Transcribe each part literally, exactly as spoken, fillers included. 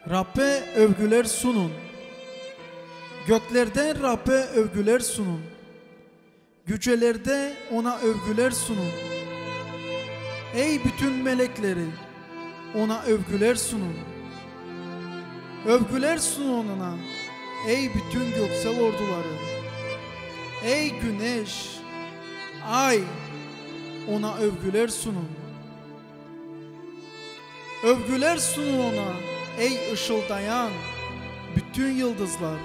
Rabbe övgüler sunun. Göklerden Rabbe övgüler sunun. Yücelerde ona övgüler sunun. Ey bütün melekleri, ona övgüler sunun. Övgüler sunun ona, ey bütün göksel orduları. Ey güneş, ay, ona övgüler sunun. Övgüler sunun ona, ey ışıldayan bütün yıldızlar.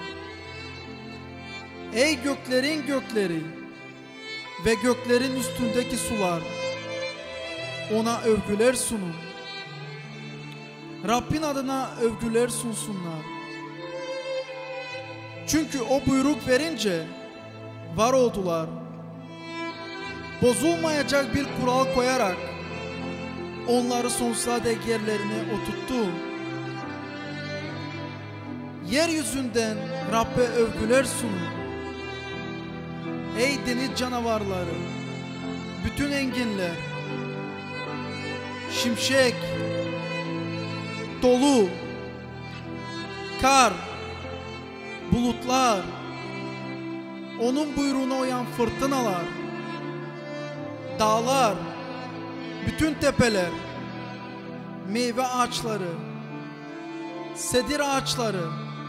Ey göklerin gökleri ve göklerin üstündeki sular, ona övgüler sunun. Rabbin adına övgüler sunsunlar. Çünkü o buyruk verince var oldular. Bozulmayacak bir kural koyarak onları sonsuza dek yerlerine oturttu. Yeryüzünden Rabbe övgüler sunun. Ey deniz canavarları, bütün enginler, şimşek, dolu, kar, bulutlar, onun buyruğuna uyan fırtınalar, dağlar, bütün tepeler, meyve ağaçları, sedir ağaçları,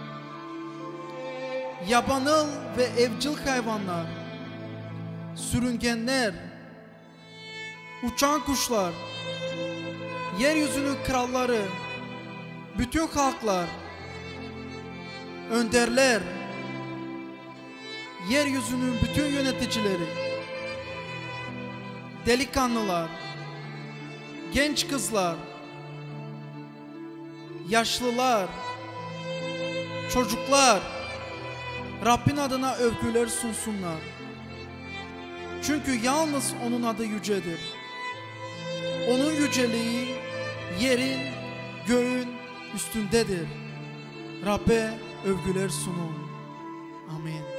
yabanıl ve evcil hayvanlar, sürüngenler, uçan kuşlar, yeryüzünün kralları, bütün halklar, önderler, yeryüzünün bütün yöneticileri, delikanlılar, genç kızlar, yaşlılar, çocuklar, Rabbin adına övgüler sunsunlar. Çünkü yalnız onun adı yücedir. Onun yüceliği yerin, göğün üstündedir. Rabbe övgüler sunun. Amin.